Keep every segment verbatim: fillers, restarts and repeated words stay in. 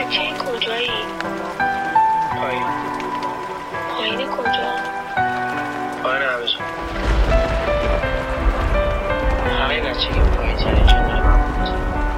بچه کجایی؟ پایین. پایین کجا؟ پایین همزون. همه بچه که پایین تره جنگل من بود.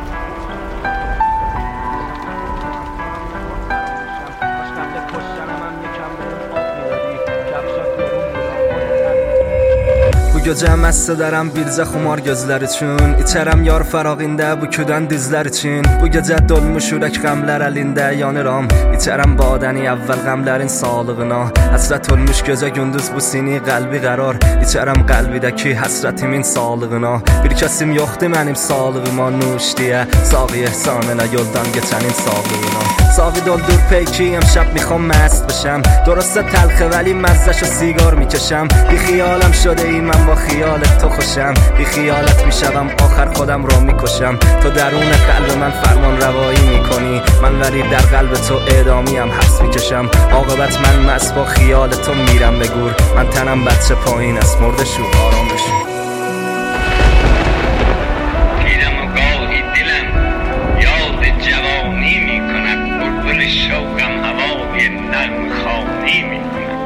Bu gecə məstə dərəm bircə xumar gözlər üçün İçərəm yar fərağində bu küdən dizlər üçün Bu gecə dolmuş ürək qəmlər əlində yanıram İçərəm badəni əvvəl qəmlərin sağlığına Həsrət olmuş gecə gündüz bu sini qəlbi qərar İçərəm qəlbidəki həsrətimin sağlığına Bir kəsim yoxdur mənim sağlığıma nuş deyə Sağı ehsan elə yoldan geçənin sağlığına Sağı doldur peyki امشب میخوام مست بشم درسته تلخه ولی مزهشو سیگار میکشم بی خیالم شده ای من با خیالت تو خوشم بی خیالت میشوم آخر خودم رو میکشم تو درون قلب من فرمان روایی میکنی من ولی در قلب تو اعدامیم حبس میکشم عاقبت من مست با خیال تو میرم به گور من تنم بچه پایین است مرده شو آرام بشو شوقم هوای نرم خانی می کند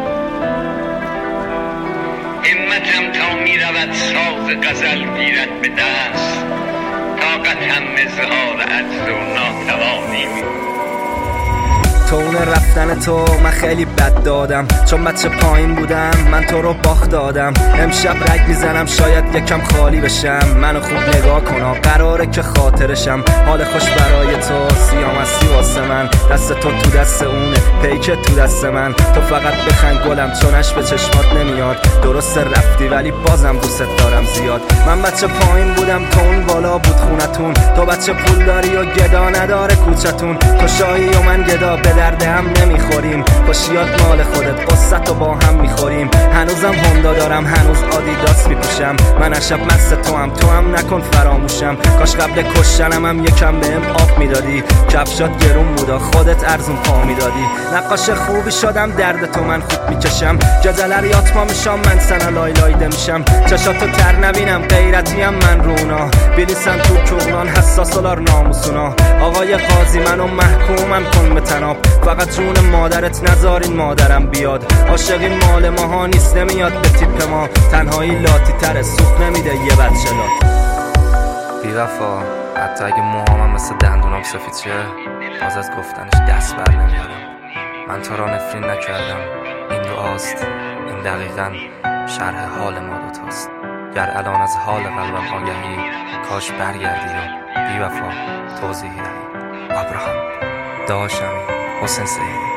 همتم تا می رود ساز غزل گیرد به دست طاقتم اظهار عجز و ناتوانی می کند تو اون رفتن تو من خیلی بد دادم چون بچه پایین بودم من تو رو باخت دادم امشب رگ میزنم شاید یکم خالی بشم منو خوب نگاه کن قراره که خاطرشم حال خوش برای تو سیام هستی واسه من دست تو تو دست اونه پیکت تو دست من تو فقط بخند گلم چونش به چشمات نمیاد درست رفتی ولی بازم دوست دارم زیاد من بچه پایین بودم تو اون بالا بود خونتون تو بچه پول داری و گدا نداره کوچتون تو شاهی و من گدا به درد هم نمیخوریم خوشیات مال خودت قصت و با هم میخوریم هنوزم هوندا دارم هنوز آدیداس میپوشم من اشب مست تو هم تو هم نکن فراموشم کاش قبل کشتنم هم یکم بهم آب میدادی کفشات گرون بودا خودت ارزون پا میدادی نقاش خوبی شدم درد تو من خوب میکشم جزلر یاتما میشم من سنا لای لایده میشم چشاتو تر نبینم غیرتیم من رونا بلیسن تو کورنان حساسولار ناموسونا آقای قاضی منو محکومم کن به تناب فقط جون مادرت نذارین مادرم بیاد عاشقی مال ماها نیست نمیاد به تیپ ما تنهایی لاتی تره سوخ نمیده یه بچه لات بی وفا حتی اگه موهامم مثل دندونام سفید شه باز از گفتنش دست بر نمیارم من تو را نفرین نکردم این دعاست این دقیقاً شرح حال ما دوتاست گر الان از حال قلبم آگهی کاش برگردی و بی وفا توضیحی دهی ابراهام داشمی حسین سیدی